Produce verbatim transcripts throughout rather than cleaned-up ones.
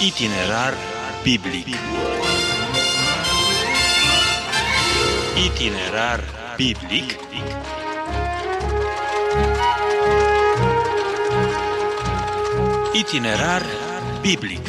Itinerar biblic. Itinerar biblic. Itinerar biblic.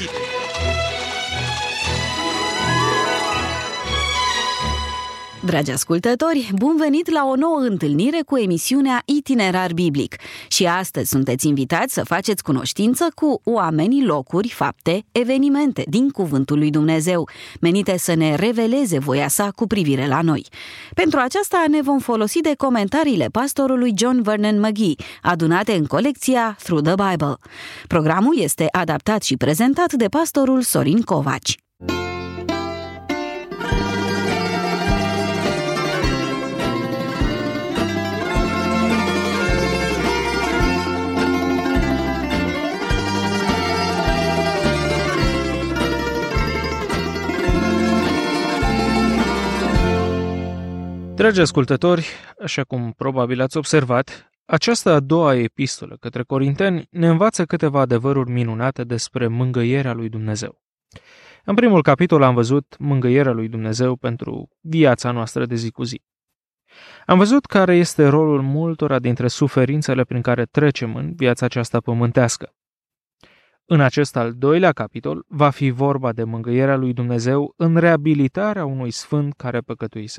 Dragi ascultători, bun venit la o nouă întâlnire cu emisiunea Itinerar Biblic. Și astăzi sunteți invitați să faceți cunoștință cu oamenii, locuri, fapte, evenimente din Cuvântul lui Dumnezeu, menite să ne reveleze voia sa cu privire la noi. Pentru aceasta ne vom folosi de comentariile pastorului John Vernon McGee, adunate în colecția Through the Bible. Programul este adaptat și prezentat de pastorul Sorin Covaci. Dragi ascultători, așa cum probabil ați observat, această a doua epistolă către Corinteni ne învață câteva adevăruri minunate despre mângâierea lui Dumnezeu. În primul capitol am văzut mângâierea lui Dumnezeu pentru viața noastră de zi cu zi. Am văzut care este rolul multora dintre suferințele prin care trecem în viața aceasta pământească. În acest al doilea capitol va fi vorba de mângâierea lui Dumnezeu în reabilitarea unui sfânt care păcătuise.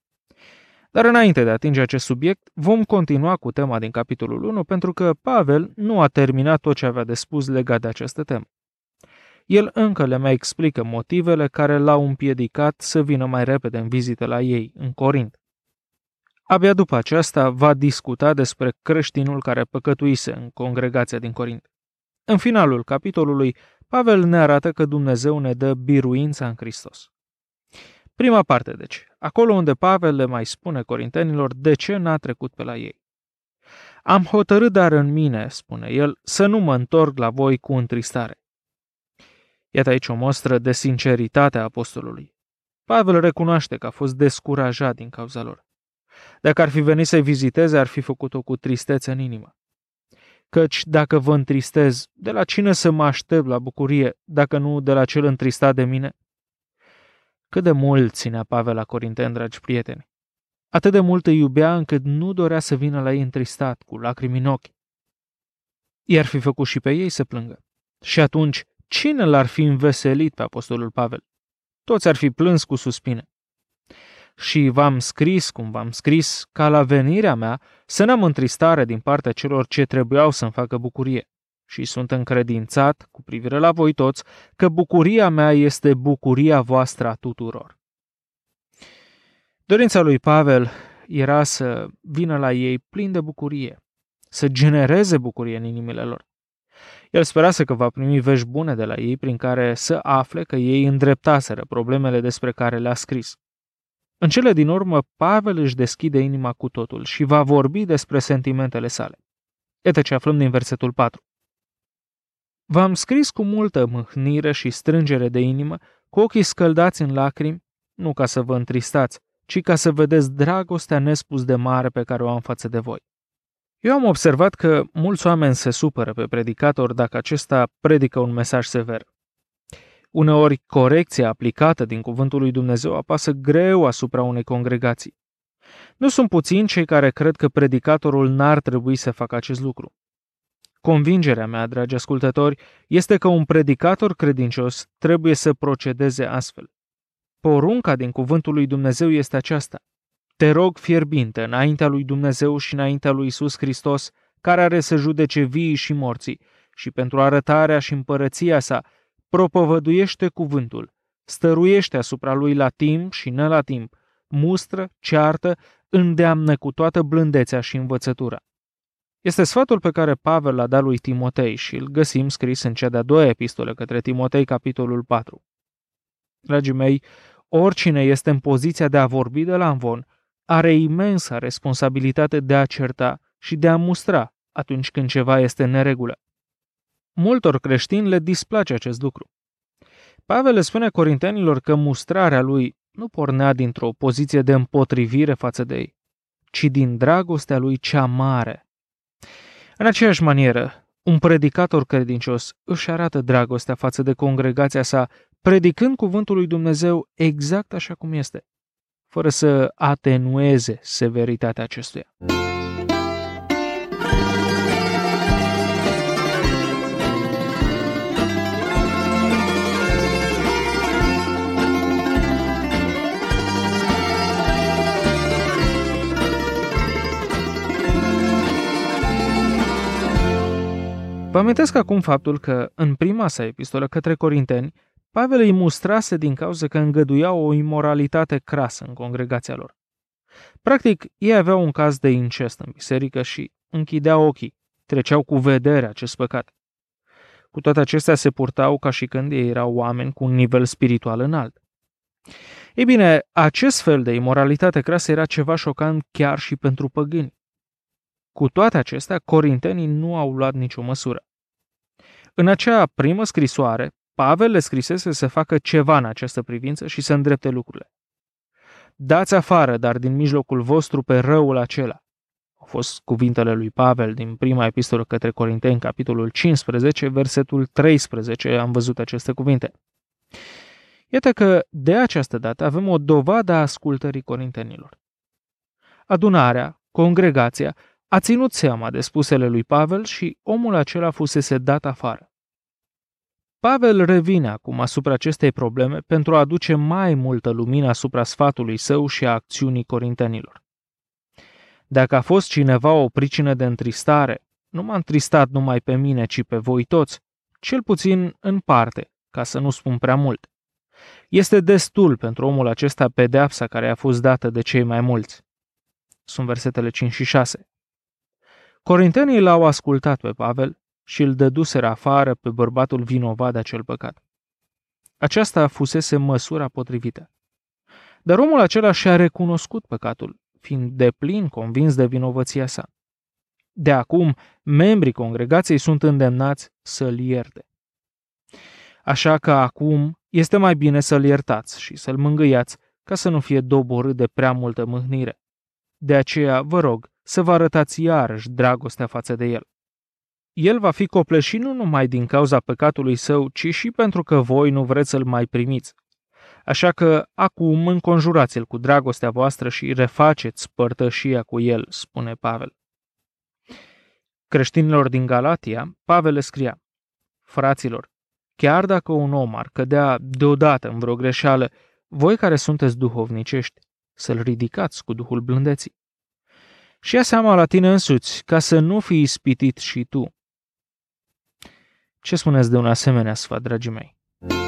Dar înainte de a atinge acest subiect, vom continua cu tema din capitolul unu, pentru că Pavel nu a terminat tot ce avea de spus legat de această temă. El încă le mai explică motivele care l-au împiedicat să vină mai repede în vizită la ei, în Corint. Abia după aceasta va discuta despre creștinul care păcătuise în congregația din Corint. În finalul capitolului, Pavel ne arată că Dumnezeu ne dă biruința în Hristos. Prima parte, deci, acolo unde Pavel le mai spune corintenilor de ce n-a trecut pe la ei. Am hotărât dar în mine, spune el, să nu mă întorc la voi cu întristare. Iată aici o mostră de sinceritate a apostolului. Pavel recunoaște că a fost descurajat din cauza lor. Dacă ar fi venit să-i viziteze, ar fi făcut-o cu tristețe în inimă. Căci dacă vă întristez, de la cine să mă aștept la bucurie, dacă nu de la cel întristat de mine? Cât de mult ținea Pavel la Corinteni, dragi prieteni. Atât de mult îi iubea încât nu dorea să vină la ei întristat, cu lacrimi în ochi. I-ar fi făcut și pe ei să plângă. Și atunci, cine l-ar fi înveselit pe apostolul Pavel? Toți ar fi plâns cu suspine. Și v-am scris, cum v-am scris, ca la venirea mea să n-am întristare din partea celor ce trebuiau să-mi facă bucurie. Și sunt încredințat, cu privire la voi toți, că bucuria mea este bucuria voastră a tuturor. Dorința lui Pavel era să vină la ei plin de bucurie, să genereze bucurie în inimile lor. El sperase că va primi vești bune de la ei prin care să afle că ei îndreptaseră problemele despre care le-a scris. În cele din urmă, Pavel își deschide inima cu totul și va vorbi despre sentimentele sale. Iată ce aflăm din versetul patru. V-am scris cu multă mâhnire și strângere de inimă, cu ochii scăldați în lacrimi, nu ca să vă întristați, ci ca să vedeți dragostea nespus de mare pe care o am față de voi. Eu am observat că mulți oameni se supără pe predicator dacă acesta predică un mesaj sever. Uneori, corecția aplicată din cuvântul lui Dumnezeu apasă greu asupra unei congregații. Nu sunt puțini cei care cred că predicatorul n-ar trebui să facă acest lucru. Convingerea mea, dragi ascultători, este că un predicator credincios trebuie să procedeze astfel. Porunca din cuvântul lui Dumnezeu este aceasta. Te rog fierbinte înaintea lui Dumnezeu și înaintea lui Iisus Hristos, care are să judece viii și morții, și pentru arătarea și împărăția sa, propovăduiește cuvântul, stăruiește asupra lui la timp și ne la timp, mustră, ceartă, îndeamnă cu toată blândețea și învățătura. Este sfatul pe care Pavel l-a dat lui Timotei și îl găsim scris în cea de-a doua epistolă către Timotei, capitolul patru. Dragii mei, oricine este în poziția de a vorbi de la amvon, are imensa responsabilitate de a certa și de a mustra atunci când ceva este în neregulă. Multor creștini le displace acest lucru. Pavel le spune corintenilor că mustrarea lui nu pornea dintr-o poziție de împotrivire față de ei, ci din dragostea lui cea mare. În aceeași manieră, Un predicator credincios își arată dragostea față de congregația sa, predicând cuvântul lui Dumnezeu exact așa cum este, fără să atenueze severitatea acestuia. Vă amintesc acum faptul că, în prima sa epistolă către Corinteni, Pavel îi mustrase din cauza că îngăduiau o imoralitate crasă în congregația lor. Practic, ei aveau un caz de incest în biserică și închideau ochii, treceau cu vedere acest păcat. Cu toate acestea se purtau ca și când ei erau oameni cu un nivel spiritual înalt. Ei bine, acest fel de imoralitate crasă era ceva șocant chiar și pentru păgâni. Cu toate acestea, corintenii nu au luat nicio măsură. În acea primă scrisoare, Pavel le scrisese să facă ceva în această privință și să îndrepte lucrurile. Dați afară, dar din mijlocul vostru, pe răul acela. Au fost cuvintele lui Pavel din prima epistolă către Corinteni, capitolul cincisprezece, versetul treisprezece, am văzut aceste cuvinte. Iată că, de această dată, avem o dovadă a ascultării corintenilor. Adunarea, congregația, a ținut seama de spusele lui Pavel și omul acela fusese dat afară. Pavel revine acum asupra acestei probleme pentru a aduce mai multă lumină asupra sfatului său și a acțiunii corintenilor. Dacă a fost cineva o pricină de întristare, nu m-a întristat numai pe mine, ci pe voi toți, cel puțin în parte, ca să nu spun prea mult. Este destul pentru omul acesta pedeapsa care a fost dată de cei mai mulți. Sunt versetele cinci și șase. Corintenii l-au ascultat pe Pavel și îl dăduseră afară pe bărbatul vinovat de acel păcat. Aceasta fusese măsura potrivită. Dar omul acela și-a recunoscut păcatul, fiind deplin convins de vinovăția sa. De acum, membrii congregației sunt îndemnați să-l ierte. Așa că acum este mai bine să-l iertați și să-l mângâiați ca să nu fie doborât de prea multă mâhnire. De aceea, vă rog, să vă arătați iarăși dragostea față de el. El va fi copleșit nu numai din cauza păcatului său, ci și pentru că voi nu vreți să-l mai primiți. Așa că acum înconjurați-l cu dragostea voastră și refaceți părtășia cu el, spune Pavel. Creștinilor din Galatia, Pavel le scria: Fraților, chiar dacă un om ar cădea deodată în vreo greșeală, voi care sunteți duhovnicești, să-l ridicați cu duhul blândeții. Și ia seama la tine însuți, ca să nu fii ispitit și tu. Ce spuneți de un asemenea sfat, dragii mei?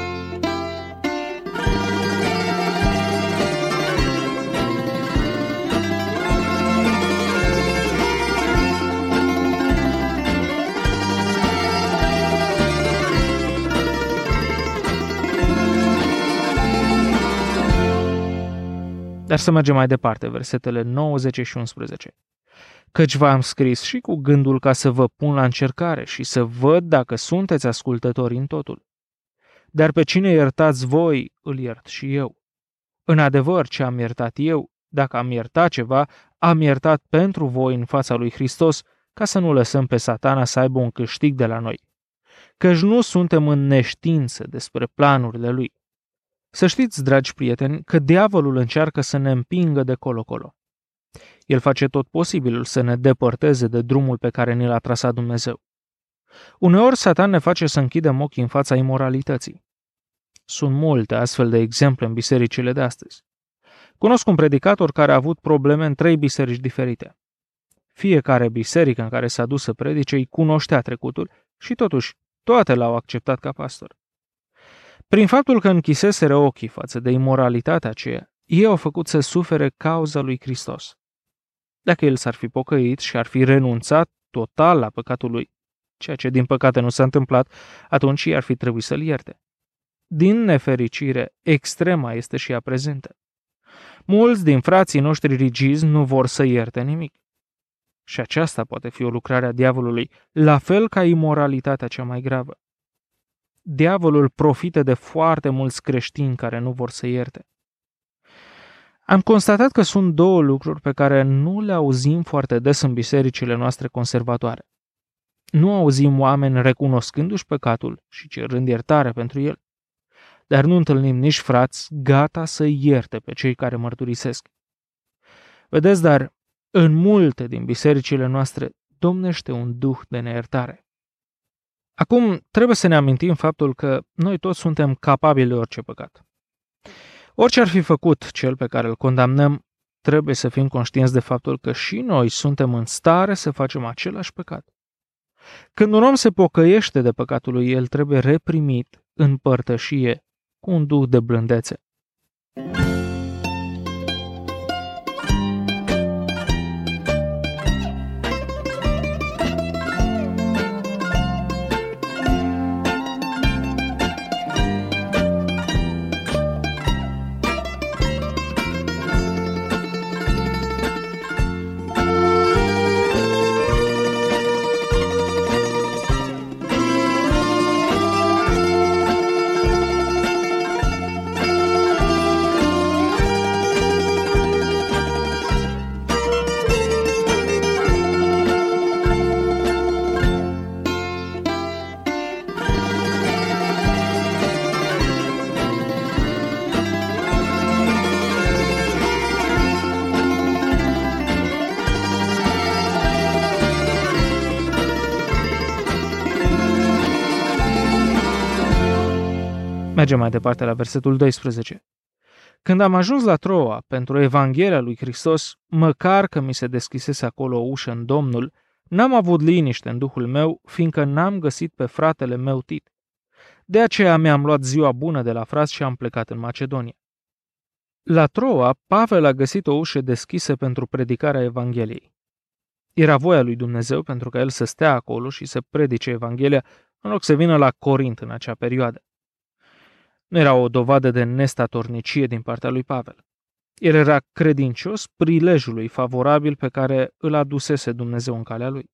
Dar să mergem mai departe, versetele nouă, zece și unsprezece. Căci v-am scris și cu gândul ca să vă pun la încercare și să văd dacă sunteți ascultători în totul. Dar pe cine iertați voi, îl iert și eu. În adevăr, ce am iertat eu, dacă am iertat ceva, am iertat pentru voi în fața lui Hristos, ca să nu lăsăm pe Satana să aibă un câștig de la noi. Căci nu suntem în neștiință despre planurile lui. Să știți, dragi prieteni, că diavolul încearcă să ne împingă de colo-colo. El face tot posibilul să ne depărteze de drumul pe care ni l-a trasat Dumnezeu. Uneori Satan ne face să închidem ochii în fața imoralității. Sunt multe astfel de exemple în bisericile de astăzi. Cunosc un predicator care a avut probleme în trei biserici diferite. Fiecare biserică în care s-a dus să predice îi cunoștea trecutul și totuși toate l-au acceptat ca pastor. Prin faptul că închiseseră ochii față de imoralitatea aceea, ei au făcut să sufere cauza lui Hristos. Dacă el s-ar fi pocăit și ar fi renunțat total la păcatul lui, ceea ce din păcate nu s-a întâmplat, atunci ei ar fi trebuit să-l ierte. Din nefericire, extrema este și ea prezentă. Mulți din frații noștri rigizi nu vor să ierte nimic. Și aceasta poate fi o lucrare a diavolului, la fel ca imoralitatea cea mai gravă. Diavolul profită de foarte mulți creștini care nu vor să ierte. Am constatat că sunt două lucruri pe care nu le auzim foarte des în bisericile noastre conservatoare. Nu auzim oameni recunoscându-și păcatul și cerând iertare pentru el, dar nu întâlnim nici frați gata să ierte pe cei care mărturisesc. Vedeți, dar în multe din bisericile noastre domnește un duh de neiertare. Acum, trebuie să ne amintim faptul că noi toți suntem capabili de orice păcat. Orice ar fi făcut cel pe care îl condamnăm, trebuie să fim conștienți de faptul că și noi suntem în stare să facem același păcat. Când un om se pocăiește de păcatul lui, el trebuie reprimit în părtășie cu un duh de blândețe. Mergem mai departe la versetul doisprezece. Când am ajuns la Troa pentru Evanghelia lui Hristos, măcar că mi se deschisese acolo o ușă în Domnul, n-am avut liniște în duhul meu, fiindcă n-am găsit pe fratele meu Tit. De aceea mi-am luat ziua bună de la frați și am plecat în Macedonia. La Troa, Pavel a găsit o ușă deschisă pentru predicarea Evangheliei. Era voia lui Dumnezeu pentru ca el să stea acolo și să predice Evanghelia, în loc să vină la Corint în acea perioadă. Nu era o dovadă de nestatornicie din partea lui Pavel. El era credincios prilejului favorabil pe care îl adusese Dumnezeu în calea lui.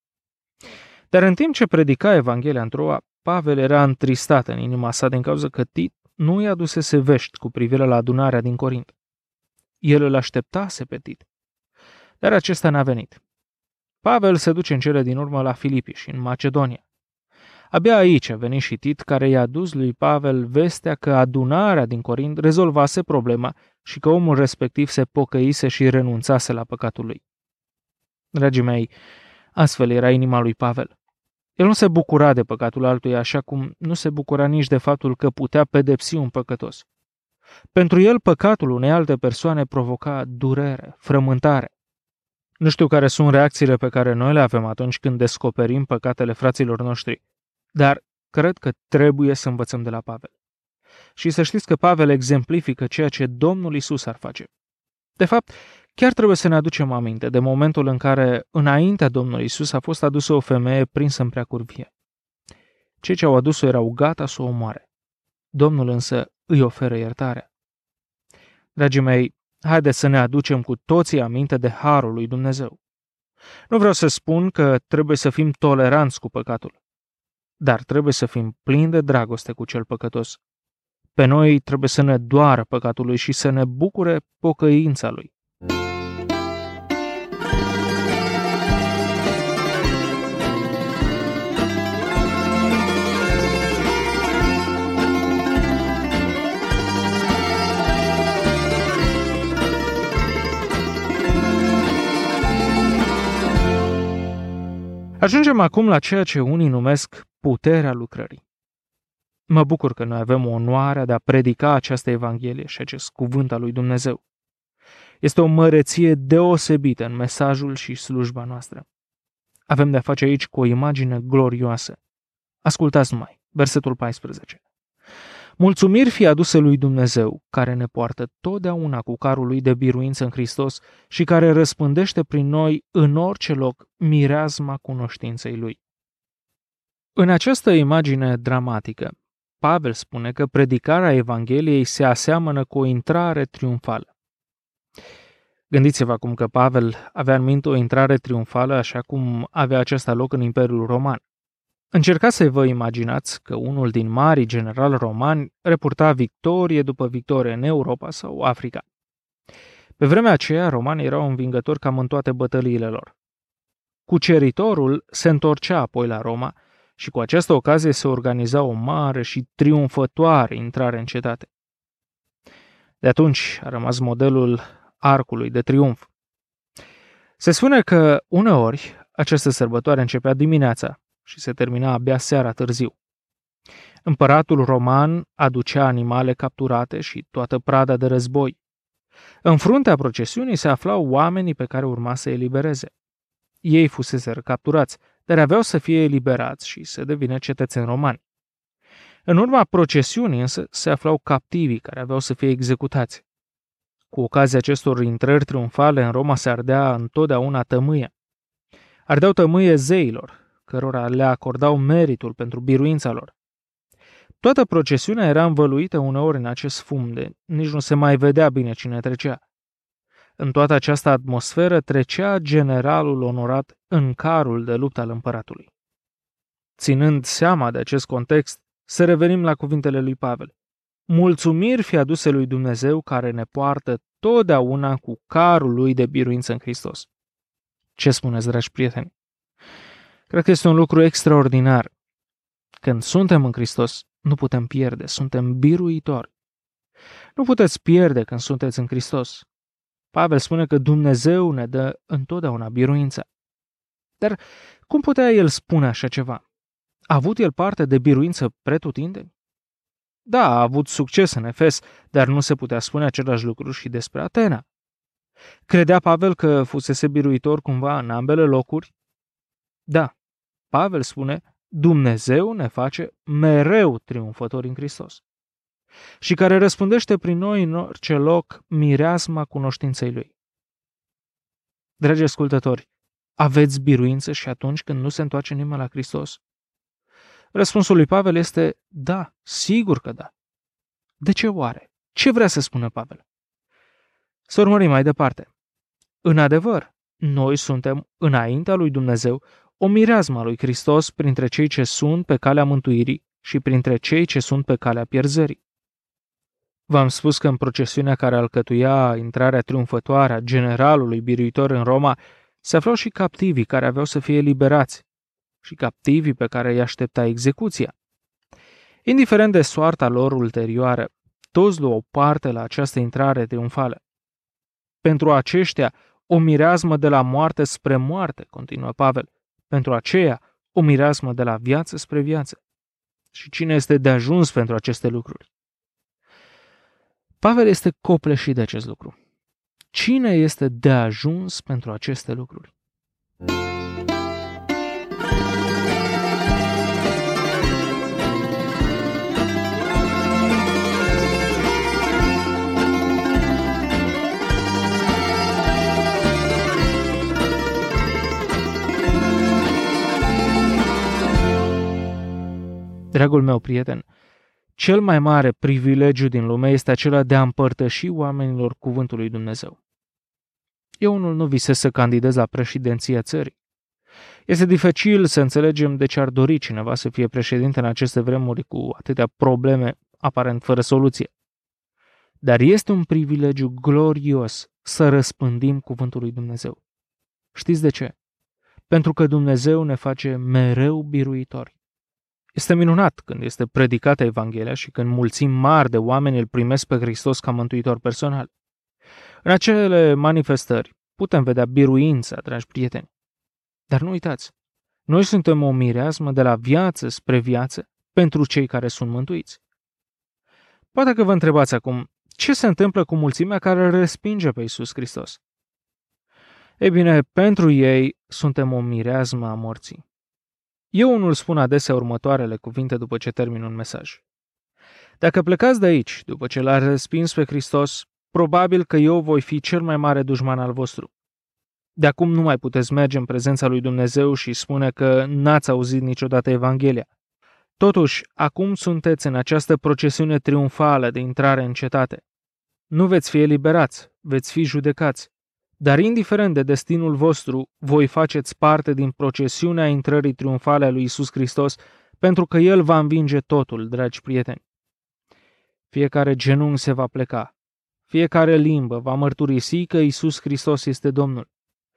Dar în timp ce predica Evanghelia în Troa, Pavel era întristat în inima sa din cauza că Tit nu i adusese vești cu privire la adunarea din Corint. El îl așteptase pe Tit, dar acesta n-a venit. Pavel se duce în cele din urmă la Filipi și în Macedonia. Abia aici a venit și Tit, care i-a dus lui Pavel vestea că adunarea din Corint rezolvase problema și că omul respectiv se pocăise și renunțase la păcatul lui. Dragii mei, astfel era inima lui Pavel. El nu se bucura de păcatul altuia, așa cum nu se bucura nici de faptul că putea pedepsi un păcătos. Pentru el, păcatul unei alte persoane provoca durere, frământare. Nu știu care sunt reacțiile pe care noi le avem atunci când descoperim păcatele fraților noștri, dar cred că trebuie să învățăm de la Pavel. Și să știți că Pavel exemplifică ceea ce Domnul Iisus ar face. De fapt, chiar trebuie să ne aducem aminte de momentul în care, înaintea Domnului Iisus, a fost adusă o femeie prinsă în preacurvie. Cei ce au adus-o erau gata să o omoare. Domnul însă îi oferă iertarea. Dragii mei, haideți să ne aducem cu toții aminte de harul lui Dumnezeu. Nu vreau să spun că trebuie să fim toleranți cu păcatul, dar trebuie să fim plini de dragoste cu cel păcătos. Pe noi trebuie să ne doară păcatul lui și să ne bucure pocăința lui. Ajungem acum la ceea ce unii numesc puterea lucrării. Mă bucur că noi avem onoarea de a predica această Evanghelie și acest cuvânt al lui Dumnezeu. Este o măreție deosebită în mesajul și slujba noastră. Avem de-a face aici cu o imagine glorioasă. Ascultați numai, versetul paisprezece. Mulțumiri fie aduse lui Dumnezeu, care ne poartă totdeauna cu carul lui de biruință în Hristos și care răspândește prin noi în orice loc mireazma cunoștinței lui. În această imagine dramatică, Pavel spune că predicarea Evangheliei se aseamănă cu o intrare triumfală. Gândiți-vă acum că Pavel avea în minte o intrare triumfală așa cum avea acesta loc în Imperiul Roman. Încercați să vă imaginați că unul din marii generali romani reporta victorie după victorie în Europa sau Africa. Pe vremea aceea, romanii erau învingători cam în toate bătăliile lor. Cuceritorul se întorcea apoi la Roma și cu această ocazie se organiza o mare și triumfătoare intrare în cetate. De atunci a rămas modelul arcului de triumf. Se spune că uneori această sărbătoare începea dimineața și se termina abia seara târziu. Împăratul roman aducea animale capturate și toată prada de război. În fruntea procesiunii se aflau oamenii pe care urma să elibereze. Ei fuseseră capturați, dar aveau să fie eliberați și să devină cetățeni romani. În urma procesiunii însă se aflau captivii care aveau să fie executați. Cu ocazia acestor intrări triumfale în Roma se ardea întotdeauna tămâie. Ardeau tămâie zeilor, cărora le acordau meritul pentru biruința lor. Toată procesiunea era învăluită uneori în acest fum de nici nu se mai vedea bine cine trecea. În toată această atmosferă trecea generalul onorat în carul de luptă al împăratului. Ținând seama de acest context, să revenim la cuvintele lui Pavel. Mulțumiri fi aduse lui Dumnezeu care ne poartă totdeauna cu carul lui de biruință în Hristos. Ce spuneți, dragi prieteni? Cred că este un lucru extraordinar. Când suntem în Hristos, nu putem pierde, suntem biruitori. Nu puteți pierde când sunteți în Hristos. Pavel spune că Dumnezeu ne dă întotdeauna biruința. Dar cum putea el spune așa ceva? A avut el parte de biruință pretutindeni? Da, a avut succes în Efes, dar nu se putea spune același lucru și despre Atena. Credea Pavel că fusese biruitor cumva în ambele locuri? Da, Pavel spune, Dumnezeu ne face mereu triumfători în Hristos și care răspundește prin noi în orice loc mireasma cunoștinței Lui. Dragi ascultători, aveți biruință și atunci când nu se întoarce nimeni la Hristos? Răspunsul lui Pavel este da, sigur că da. De ce oare? Ce vrea să spună Pavel? Să urmărim mai departe. În adevăr, noi suntem înaintea lui Dumnezeu o mireasmă a lui Hristos printre cei ce sunt pe calea mântuirii și printre cei ce sunt pe calea pierzării. V-am spus că în procesiunea care alcătuia intrarea triumfătoare a generalului biruitor în Roma se aflau și captivii care aveau să fie eliberați și captivii pe care îi aștepta execuția. Indiferent de soarta lor ulterioară, toți luau parte la această intrare triumfală. Pentru aceștia, o mireasmă de la moarte spre moarte, continuă Pavel. Pentru aceea, o mireasmă de la viață spre viață. Și cine este de ajuns pentru aceste lucruri? Pavel este copleșit de acest lucru. Cine este de ajuns pentru aceste lucruri? Dragul meu prieten, cel mai mare privilegiu din lume este acela de a împărtăși oamenilor cuvântul lui Dumnezeu. Eu unul nu visez să candidez la președinția țării. Este dificil să înțelegem de ce ar dori cineva să fie președinte în aceste vremuri cu atâtea probleme aparent fără soluție. Dar este un privilegiu glorios să răspândim cuvântul lui Dumnezeu. Știți de ce? Pentru că Dumnezeu ne face mereu biruitori. Este minunat când este predicată Evanghelia și când mulțimi mari de oameni îl primesc pe Hristos ca mântuitor personal. În acele manifestări putem vedea biruința, dragi prieteni. Dar nu uitați, noi suntem o mireasmă de la viață spre viață pentru cei care sunt mântuiți. Poate că vă întrebați acum, ce se întâmplă cu mulțimea care îl respinge pe Iisus Hristos? Ei bine, pentru ei suntem o mireasmă a morții. Eu unul spun adesea următoarele cuvinte după ce termin un mesaj. Dacă plecați de aici, după ce l-ați respins pe Hristos, probabil că eu voi fi cel mai mare dușman al vostru. De acum nu mai puteți merge în prezența lui Dumnezeu și spune că n-ați auzit niciodată Evanghelia. Totuși, acum sunteți în această procesiune triumfală de intrare în cetate. Nu veți fi eliberați, veți fi judecați. Dar indiferent de destinul vostru, voi faceți parte din procesiunea intrării triumfale a lui Iisus Hristos, pentru că El va învinge totul, dragi prieteni. Fiecare genunchi se va pleca, fiecare limbă va mărturisi că Iisus Hristos este Domnul.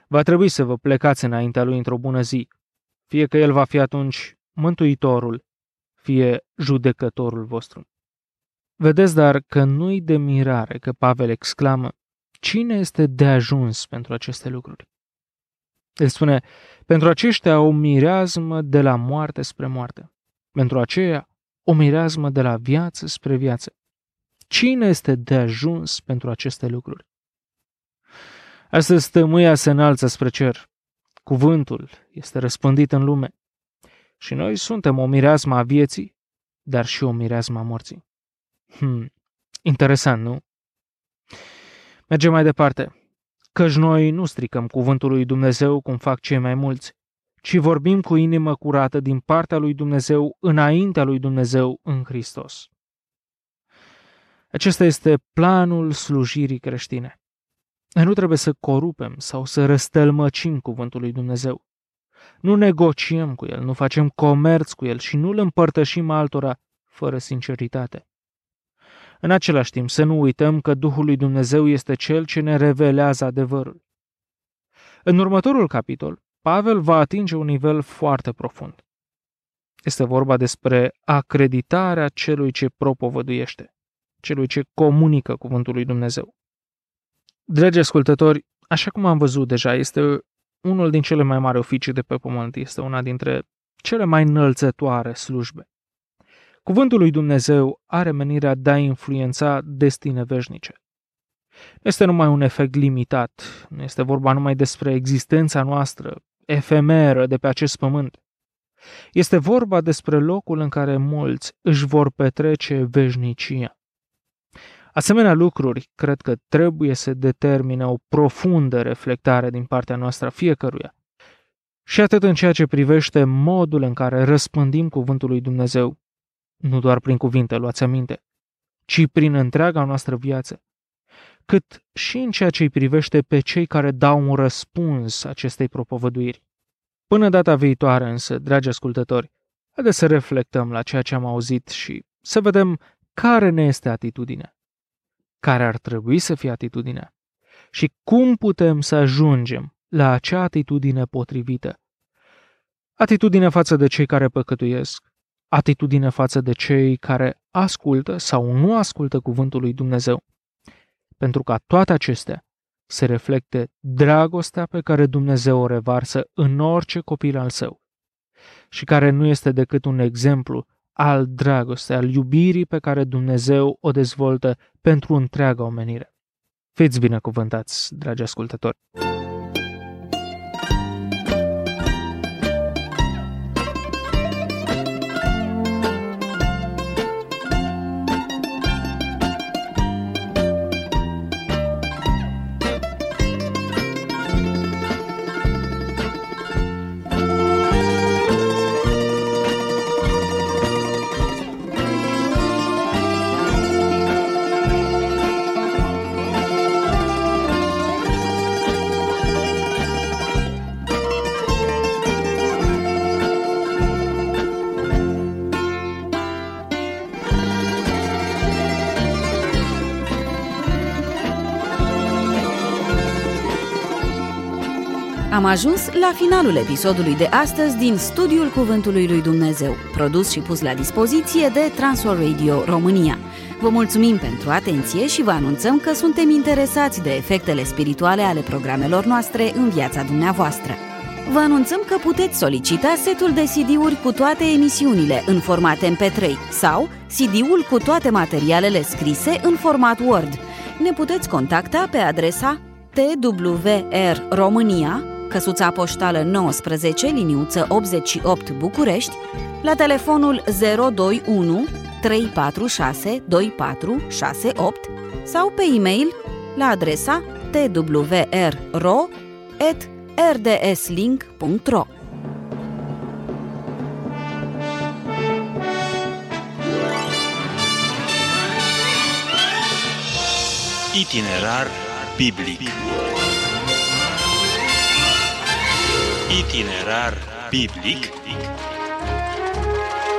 Va trebui să vă plecați înaintea lui într-o bună zi, fie că el va fi atunci mântuitorul, fie judecătorul vostru. Vedeți, dar, că nu-i de mirare că Pavel exclamă: cine este de ajuns pentru aceste lucruri? El spune: pentru aceștia o mireazmă de la moarte spre moarte, pentru aceea o mireazmă de la viață spre viață. Cine este de ajuns pentru aceste lucruri? Astăzi tămâia se înalță spre cer, cuvântul este răspândit în lume și noi suntem o mireazmă a vieții, dar și o mireazmă a morții. Hmm, interesant, nu? Mergem mai departe. Căci noi nu stricăm cuvântul lui Dumnezeu cum fac cei mai mulți, ci vorbim cu inimă curată din partea lui Dumnezeu înaintea lui Dumnezeu în Hristos. Acesta este planul slujirii creștine. Noi nu trebuie să corupem sau să răstălmăcim cuvântul lui Dumnezeu. Nu negociem cu el, nu facem comerț cu el și nu îl împărtășim altora fără sinceritate. În același timp, să nu uităm că Duhul lui Dumnezeu este Cel ce ne revelează adevărul. În următorul capitol, Pavel va atinge un nivel foarte profund. Este vorba despre acreditarea celui ce propovăduiește, celui ce comunică cuvântul lui Dumnezeu. Dragi ascultători, așa cum am văzut deja, este unul din cele mai mari oficii de pe pământ, este una dintre cele mai înălțătoare slujbe. Cuvântul lui Dumnezeu are menirea de a influența destine veșnice. Nu este numai un efect limitat, nu este vorba numai despre existența noastră, efemeră de pe acest pământ. Este vorba despre locul în care mulți își vor petrece veșnicia. Asemenea lucruri cred că trebuie să determine o profundă reflectare din partea noastră a fiecăruia. Și atât în ceea ce privește modul în care răspândim cuvântul lui Dumnezeu, nu doar prin cuvinte, luați aminte, ci prin întreaga noastră viață, cât și în ceea ce îi privește pe cei care dau un răspuns acestei propovăduiri. Până data viitoare însă, dragi ascultători, haideți să reflectăm la ceea ce am auzit și să vedem care ne este atitudinea, care ar trebui să fie atitudinea și cum putem să ajungem la acea atitudine potrivită. Atitudine față de cei care păcătuiesc, atitudine față de cei care ascultă sau nu ascultă cuvântul lui Dumnezeu, pentru ca toate acestea să reflecte dragostea pe care Dumnezeu o revarsă în orice copil al său și care nu este decât un exemplu al dragostei, al iubirii pe care Dumnezeu o dezvoltă pentru întreaga omenire. Fiți binecuvântați, dragi ascultători! Am ajuns la finalul episodului de astăzi din Studiul Cuvântului lui Dumnezeu, produs și pus la dispoziție de Transworld Radio România. Vă mulțumim pentru atenție și vă anunțăm că suntem interesați de efectele spirituale ale programelor noastre în viața dumneavoastră. Vă anunțăm că puteți solicita setul de C D-uri cu toate emisiunile în format M P trei sau C D-ul cu toate materialele scrise în format Word. Ne puteți contacta pe adresa T W R România, căsuța poștală nouăsprezece, liniuță optzeci și opt București, la telefonul zero doi unu trei patru șase doi patru șase opt sau pe e-mail la adresa t w r r o at r d s link punct r o. Itinerar biblic. Itinerar biblic.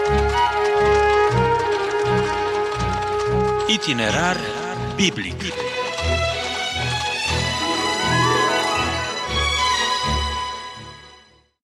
Itinerar biblic.